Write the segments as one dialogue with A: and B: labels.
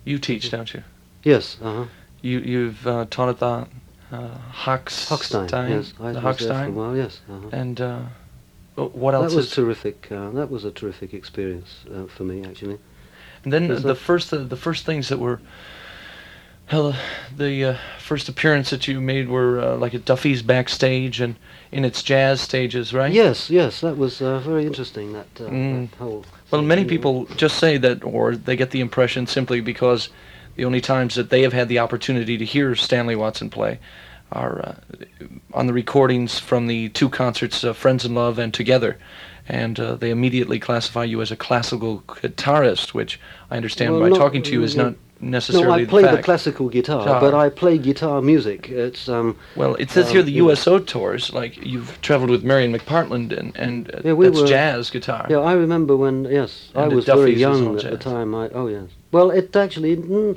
A: You teach, don't you?
B: Yes.
A: You've taught at the
B: Hochstein. Yes, I
A: the
B: was there for a
A: Hochstein,
B: while. Yes.
A: and what else?
B: That was terrific. That was a terrific experience for me, actually.
A: And then the first things that were. Hell, the first appearance that you made were like at Duffy's backstage and in its jazz stages, right?
B: Yes, that was very interesting. That whole.
A: Well, many people just say that, or they get the impression simply because the only times that they have had the opportunity to hear Stanley Watson play are on the recordings from the two concerts, Friends in Love and Together. And they immediately classify you as a classical guitarist, which I understand by talking to you is not necessarily the fact.
B: No, I play the classical guitar, but I play guitar music. It's
A: well, it says here the USO tours, like you've traveled with Marion McPartland, and that's jazz guitar.
B: Yeah, I remember when. Yes, I was very young at the time. Oh yes. Well, it actually.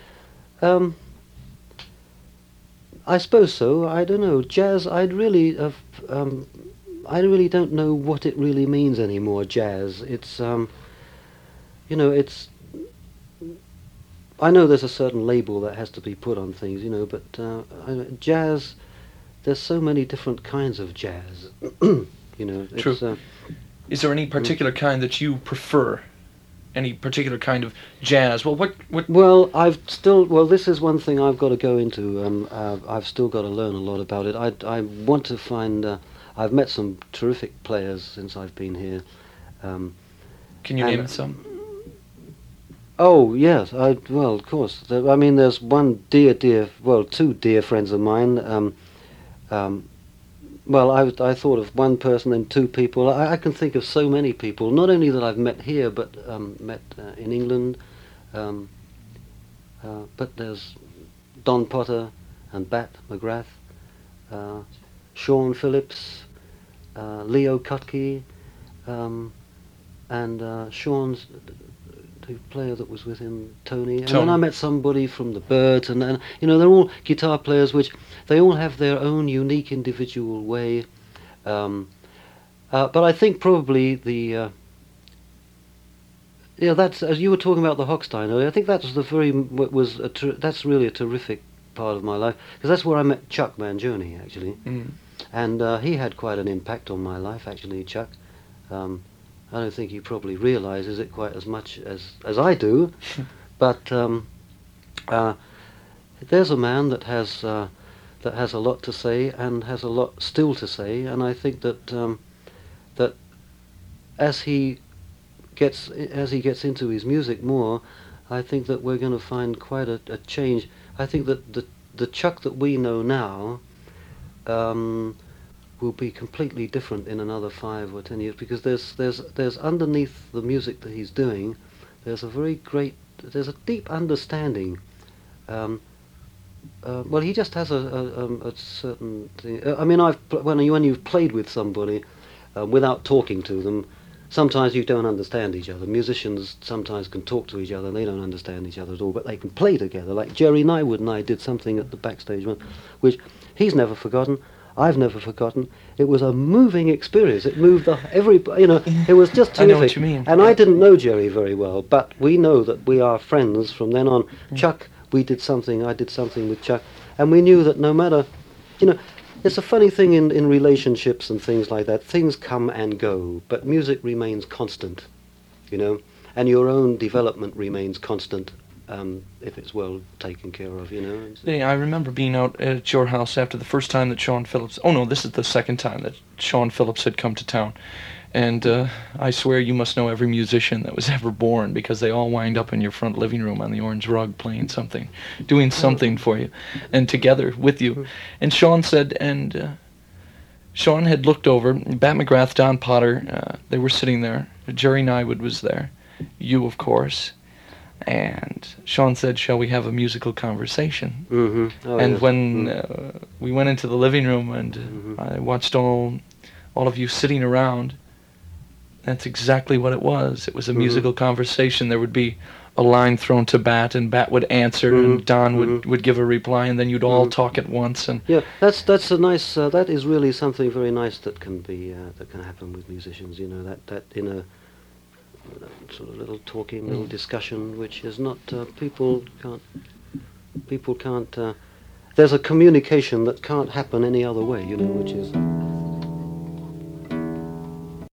B: I suppose so. I don't know. Jazz. I really don't know what it really means anymore. Jazz. It's it's. I know there's a certain label that has to be put on things, but jazz. There's so many different kinds of jazz.
A: True. Is there any particular kind that you prefer? Any particular kind of jazz? Well, what?
B: Well, this is one thing I've got to go into. I've still got to learn a lot about it. I want to find. I've met some terrific players since I've been here.
A: Can you name some?
B: Oh yes, well of course. There's one two dear friends of mine. Well, I thought of one person and two people. I can think of so many people, not only that I've met here, but met in England. But there's Don Potter and Bat McGrath, Sean Phillips, Leo Kutke, and Sean's the player that was with him, Tony. And then I met somebody from the Byrds, and they're all guitar players, which they all have their own unique individual way. But I think probably that's, as you were talking about the Hochstein earlier, I think that's that's really a terrific part of my life, because that's where I met Chuck Mangione, actually. And he had quite an impact on my life, actually, Chuck. I don't think he probably realizes it quite as much as I do, but there's a man that has a lot to say and has a lot still to say, and I think that that as he gets into his music more, I think that we're going to find quite a change. I think that the Chuck that we know now will be completely different in another 5 or 10 years, because there's underneath the music that he's doing, there's a deep understanding. Well, he just has a certain thing. When you've played with somebody without talking to them, sometimes you don't understand each other. Musicians sometimes can talk to each other and they don't understand each other at all, but they can play together. Like Jerry Nywood and I did something at the backstage one, which he's never forgotten. I've never forgotten. It was a moving experience. It moved it was just terrific.
A: I know what you mean.
B: And I didn't know Jerry very well, but we know that we are friends from then on. Chuck, I did something with Chuck, and we knew that no matter, it's a funny thing in relationships and things like that. Things come and go, but music remains constant, and your own development remains constant. If it's well taken care of,
A: Yeah, I remember being out at your house after the first time that Sean Phillips... Oh, no, this is the second time that Sean Phillips had come to town. And I swear you must know every musician that was ever born, because they all wind up in your front living room on the orange rug playing something, doing something for you, and together with you. And Sean said, Sean had looked over, Bat McGrath, Don Potter, they were sitting there. Jerry Nywood was there. You, of course. And Sean said, "Shall we have a musical conversation?"
B: Mm-hmm. Oh,
A: and
B: yes.
A: when we went into the living room and I watched all of you sitting around, that's exactly what it was. It was a musical conversation. There would be a line thrown to Bat, and Bat would answer, and Don would give a reply, and then you'd all talk at once. And
B: that's a nice. That is really something very nice that can happen with musicians. That in sort of little talking, little discussion, which is not people can't. There's a communication that can't happen any other way, which is